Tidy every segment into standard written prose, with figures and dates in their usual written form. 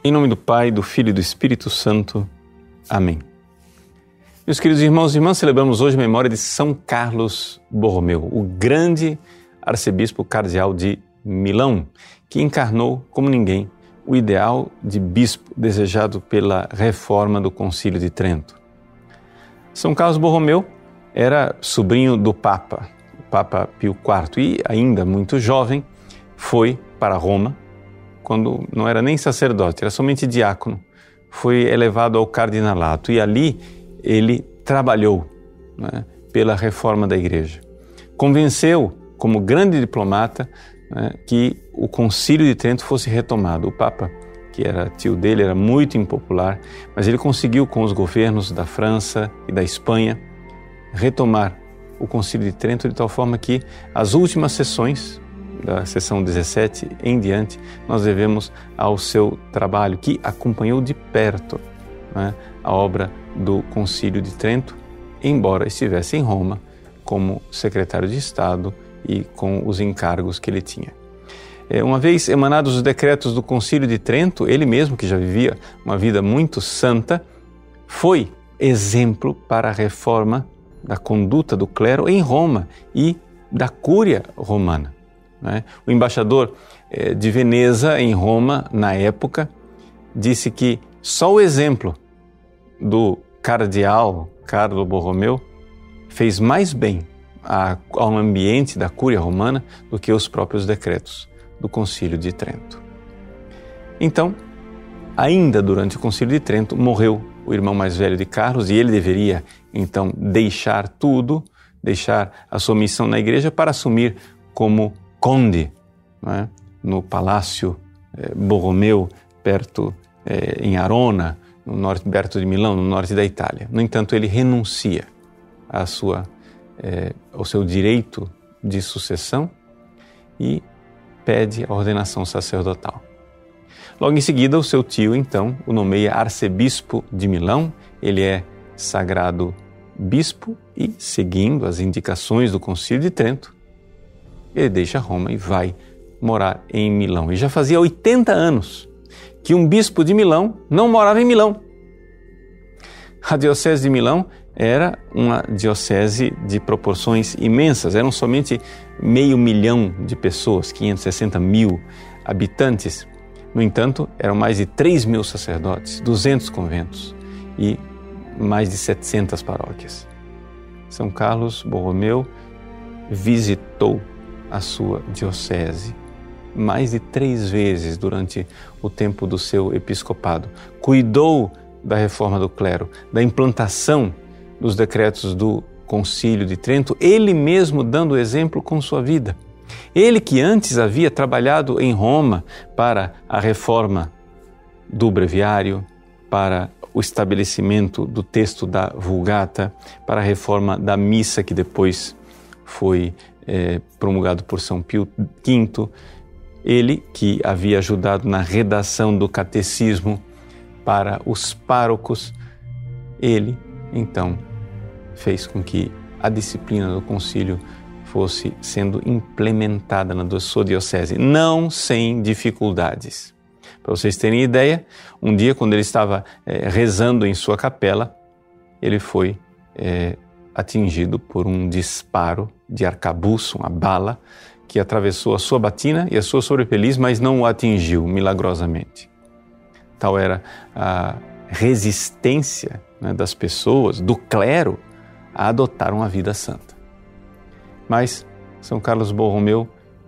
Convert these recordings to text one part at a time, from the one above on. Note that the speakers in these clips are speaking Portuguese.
Em nome do Pai, do Filho e do Espírito Santo. Amém. Meus queridos irmãos e irmãs, celebramos hoje a memória de São Carlos Borromeu, o grande arcebispo cardeal de Milão, que encarnou, como ninguém, o ideal de bispo desejado pela reforma do Concílio de Trento. São Carlos Borromeu era sobrinho do Papa, o Papa Pio IV, e ainda muito jovem foi para Roma, quando não era nem sacerdote, era somente diácono, foi elevado ao cardinalato e ali ele trabalhou, né, pela reforma da Igreja. Convenceu, como grande diplomata, né, que o Concílio de Trento fosse retomado. O Papa, que era tio dele, era muito impopular, mas ele conseguiu com os governos da França e da Espanha retomar o Concílio de Trento de tal forma que as últimas sessões, da sessão 17 em diante, nós devemos ao seu trabalho, que acompanhou de perto, né, a obra do Concílio de Trento, embora estivesse em Roma como secretário de Estado e com os encargos que ele tinha. Uma vez emanados os decretos do Concílio de Trento, ele mesmo, que já vivia uma vida muito santa, foi exemplo para a reforma da conduta do clero em Roma e da Cúria Romana. O embaixador de Veneza, em Roma, na época, disse que só o exemplo do cardeal Carlo Borromeu fez mais bem ao ambiente da Cúria Romana do que os próprios decretos do Concílio de Trento. Então, ainda durante o Concílio de Trento, morreu o irmão mais velho de Carlos e ele deveria, então, deixar tudo, deixar a sua missão na igreja para assumir como conde, né, no Palácio Borromeu, perto em Arona, no norte, perto de Milão, no norte da Itália. No entanto, ele renuncia ao seu direito de sucessão e pede a ordenação sacerdotal. Logo em seguida, o seu tio, então, o nomeia arcebispo de Milão. Ele é sagrado bispo e, seguindo as indicações do Concílio de Trento, ele deixa Roma e vai morar em Milão. E já fazia 80 anos que um bispo de Milão não morava em Milão. A diocese de Milão era uma diocese de proporções imensas. Eram somente 500.000 de pessoas, 560 mil habitantes. No entanto, eram mais de 3.000 sacerdotes, 200 conventos e mais de 700 paróquias. São Carlos Borromeu visitou a sua diocese mais de 3 vezes durante o tempo do seu episcopado. Cuidou da reforma do clero, da implantação dos decretos do Concílio de Trento, ele mesmo dando exemplo com sua vida. Ele que antes havia trabalhado em Roma para a reforma do breviário, para o estabelecimento do texto da Vulgata, para a reforma da missa que depois foi promulgado por São Pio V, ele que havia ajudado na redação do catecismo para os párocos, ele então fez com que a disciplina do concílio fosse sendo implementada na sua diocese, não sem dificuldades. Para vocês terem ideia, um dia quando ele estava rezando em sua capela, ele foi atingido por um disparo de arcabuço, uma bala, que atravessou a sua batina e a sua sobrepeliz, mas não o atingiu milagrosamente. Tal era a resistência, né, das pessoas, do clero, a adotar uma vida santa. Mas São Carlos Borromeu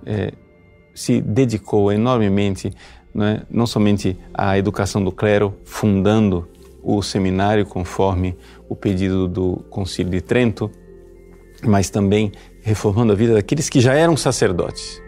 se dedicou enormemente, né, não somente à educação do clero, fundando o seminário conforme o pedido do Concílio de Trento, mas também reformando a vida daqueles que já eram sacerdotes.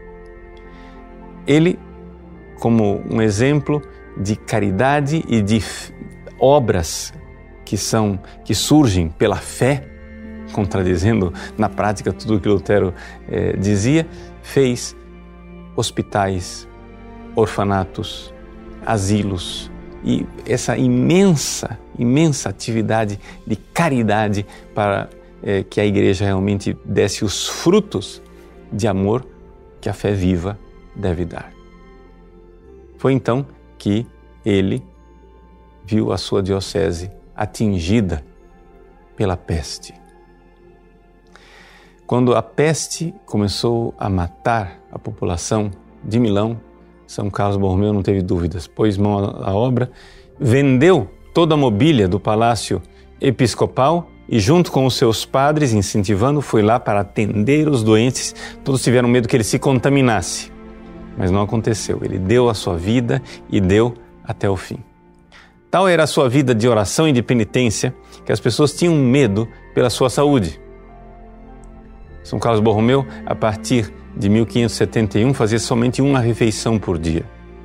Ele, como um exemplo de caridade e de obras que surgem pela fé, contradizendo na prática tudo o que Lutero dizia, fez hospitais, orfanatos, asilos e essa imensa atividade de caridade para que a Igreja realmente desse os frutos de amor que a fé viva deve dar. Foi então que ele viu a sua diocese atingida pela peste. Quando a peste começou a matar a população de Milão, São Carlos Borromeu não teve dúvidas, pôs mão à obra, vendeu toda a mobília do palácio episcopal e, junto com os seus padres, incentivando, foi lá para atender os doentes. Todos tiveram medo que ele se contaminasse, mas não aconteceu. Ele deu a sua vida e deu até o fim. Tal era a sua vida de oração e de penitência que as pessoas tinham medo pela sua saúde. São Carlos Borromeu, a partir de 1571, fazia somente uma refeição por dia: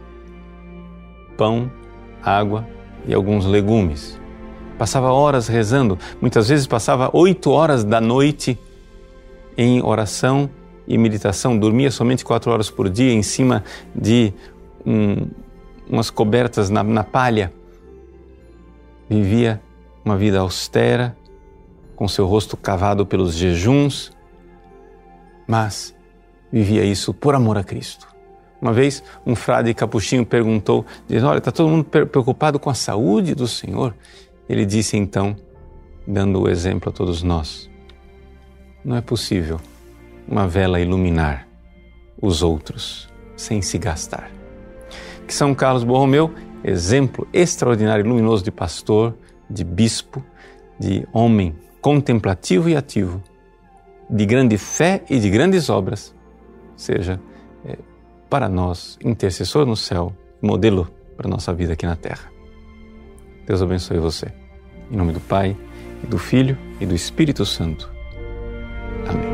pão, água e alguns legumes. Passava horas rezando, muitas vezes passava 8 horas da noite em oração e meditação. Dormia somente 4 horas por dia em cima de umas cobertas na palha. Vivia uma vida austera, com seu rosto cavado pelos jejuns, mas vivia isso por amor a Cristo. Uma vez, um frade capuchinho perguntou, dizendo: olha, está todo mundo preocupado com a saúde do Senhor? Ele disse então, dando o exemplo a todos nós: não é possível uma vela iluminar os outros sem se gastar. Que São Carlos Borromeu, exemplo extraordinário e luminoso de pastor, de bispo, de homem contemplativo e ativo, de grande fé e de grandes obras, seja para nós intercessor no céu, modelo para a nossa vida aqui na terra. Deus abençoe você. Em nome do Pai, e do Filho e do Espírito Santo. Amém.